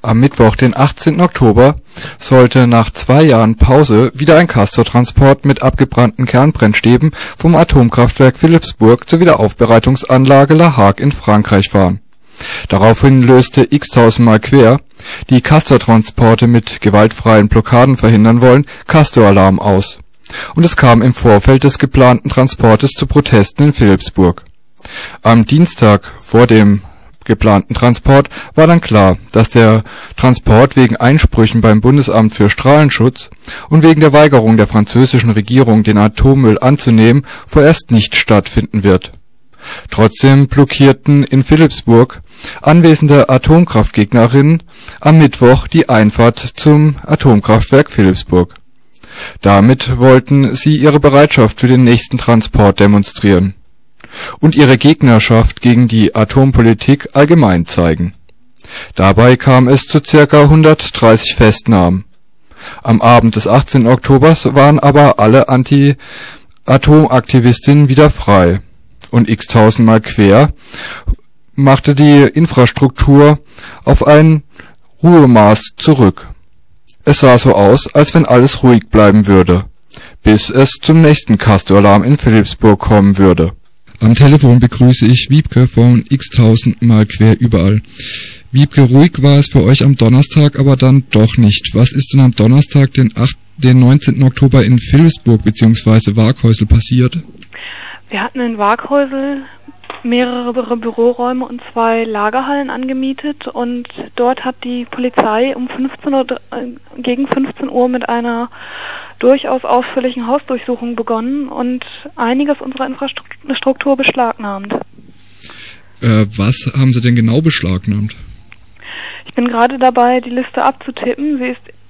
Am Mittwoch, den 18. Oktober, sollte nach 2 Jahren Pause wieder ein Castortransport mit abgebrannten Kernbrennstäben vom Atomkraftwerk Philippsburg zur Wiederaufbereitungsanlage La Hague in Frankreich fahren. Daraufhin löste x-tausendmal Quer, die Castortransporte mit gewaltfreien Blockaden verhindern wollen, Castor-Alarm aus. Und es kam im Vorfeld des geplanten Transportes zu Protesten in Philippsburg. Am Dienstag vor dem geplanten Transport war dann klar, dass der Transport wegen Einsprüchen beim Bundesamt für Strahlenschutz und wegen der Weigerung der französischen Regierung, den Atommüll anzunehmen, vorerst nicht stattfinden wird. Trotzdem blockierten in Philippsburg anwesende Atomkraftgegnerinnen am Mittwoch die Einfahrt zum Atomkraftwerk Philippsburg. Damit wollten sie ihre Bereitschaft für den nächsten Transport demonstrieren und ihre Gegnerschaft gegen die Atompolitik allgemein zeigen. Dabei kam es zu ca. 130 Festnahmen. Am Abend des 18. Oktobers waren aber alle Anti-Atom-Aktivistinnen wieder frei und x-tausendmal Quer machte die Infrastruktur auf ein Ruhemaß zurück. Es sah so aus, als wenn alles ruhig bleiben würde, bis es zum nächsten Castor-Alarm in Philippsburg kommen würde. Am Telefon begrüße ich Wiebke von x-tausendmal Quer überall. Wiebke, ruhig war es für euch am Donnerstag, aber dann doch nicht. Was ist denn am Donnerstag, den 19. Oktober in Philippsburg bzw. Waaghäusel passiert? Wir hatten in Waaghäusel mehrere Büroräume und 2 Lagerhallen angemietet und dort hat die Polizei gegen 15 Uhr mit einer durchaus ausführlichen Hausdurchsuchung begonnen und einiges unserer Infrastruktur beschlagnahmt. Was haben Sie denn genau beschlagnahmt? Ich bin gerade dabei, die Liste abzutippen. Sie ist